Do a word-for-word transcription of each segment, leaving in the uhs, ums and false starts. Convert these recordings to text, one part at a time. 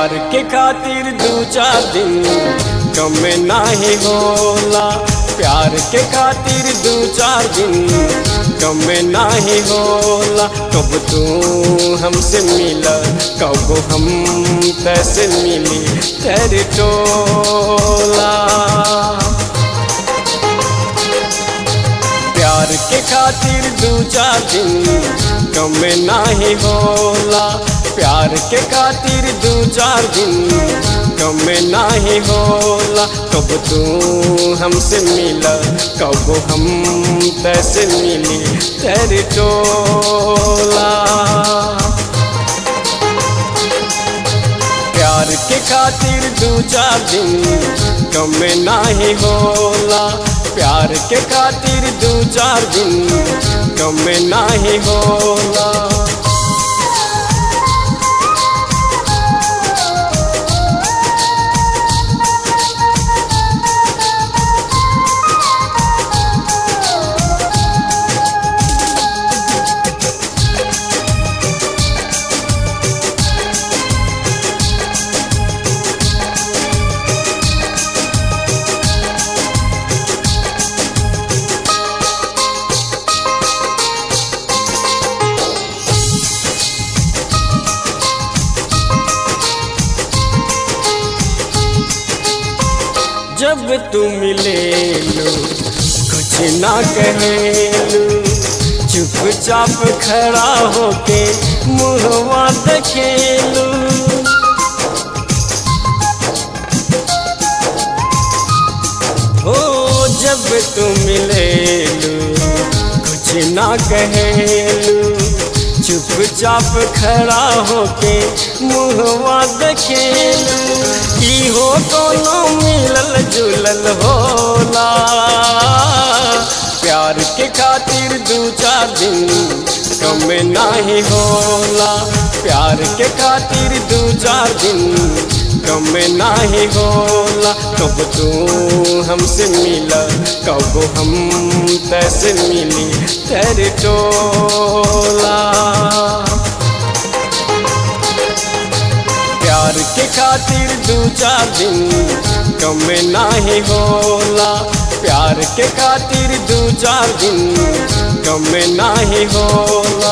प्यार के खातिर दू चार दिन कम नाही होला। प्यार के खातिर दू चार दिन कम नाही होला। कब तू हमसे मिला कब हम तैसे मिली तेरे टोला। प्यार के खातिर दू चार दिन कम नाही होला। प्यार के खातिर दू चार दिन कम नाही होला। कब तू हमसे मिला कब हम तैसे मिली तेरे टोला। प्यार के खातिर दू चार दिन कम नाही होला। प्यार के खातिर दू चार दिन कम नाही होला। जब तू मिले लो कुछ ना कहेलू, चुपचाप खड़ा होके मुहवा देखेलू। ओ जब तू मिले लो कुछ ना कहेलू, चुपचाप खड़ा होके मुहवा देखेलू। की हो कोनो मिलल जुलल होला। प्यार के खातिर दू चार दिन कम नाही होला। प्यार के खातिर दू चार दिन कम नाही होला। कब तू हमसे मिला कब हम तैसे मिली तेरे टोला। प्यार के खातिर दू चार दिन कम नाही होला। प्यार के खातिर दू चार दिन कम नाही होला।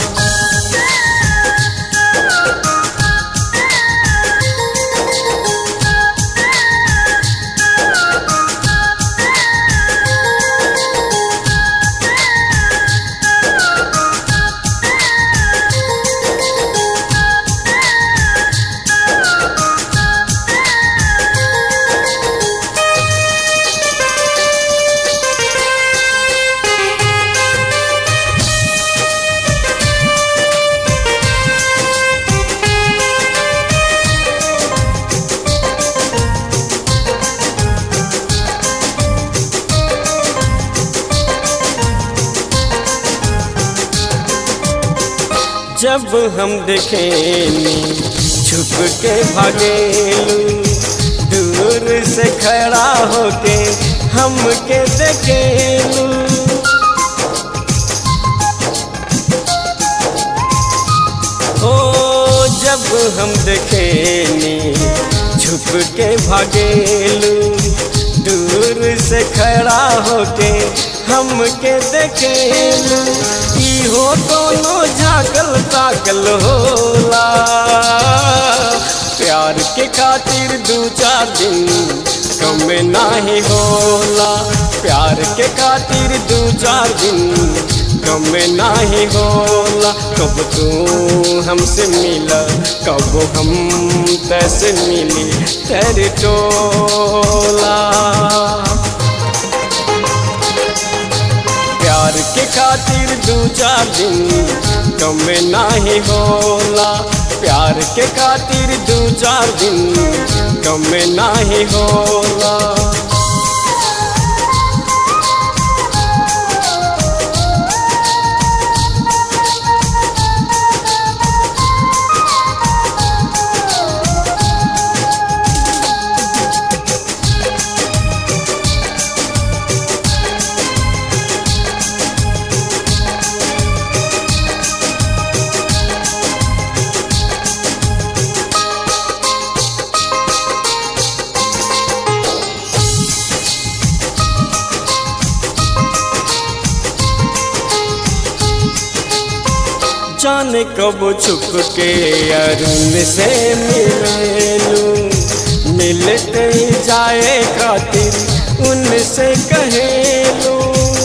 जब हम देखेनी छुप के भागेलू, दूर से खड़ा होके हमके देखेलू। ओ जब हम देखेनी छुप के भागेलू, दूर से खड़ा होके हमके देखेलू। ई हो कोनो झाकल ताकल होला। प्यार के खातिर दू चार दिन कम नाही होला। प्यार के खातिर दू चार दिन कम नाही होला। कब तू हमसे मिला कब हम तैसे मिली तेरे टोला। प्यार के खातिर दू चार दिन कम नाही होला। प्यार के खातिर दू चार दिन कम नाही होला। जाने कब छुप के अरुण से मिलेलू मिलते ही जाए खातिर उनसे कहेलू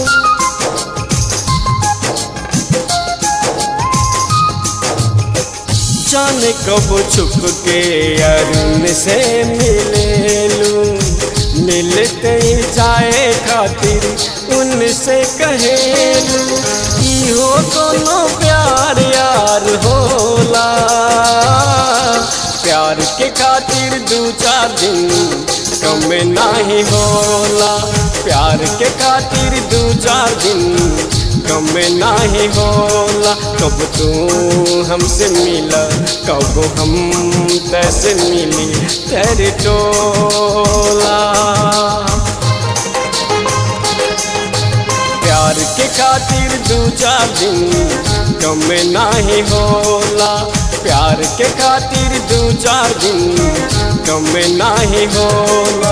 जाने कब छुप के अरुण से मिलेलू मिलते ही जाए खातिर उनसे कहेलू इहो कोनो प्यार यार होला प्यार के खातिर दू चार दिन कम नहीं होला प्यार के खातिर दू चार दिन कम नहीं होला कब तू हमसे मिला कब हम तैसे मिली तेरे टोला प्यार के खातिर दू चार दिन कम नहीं होला प्यार के खातिर दू चार दिन कम नहीं होला।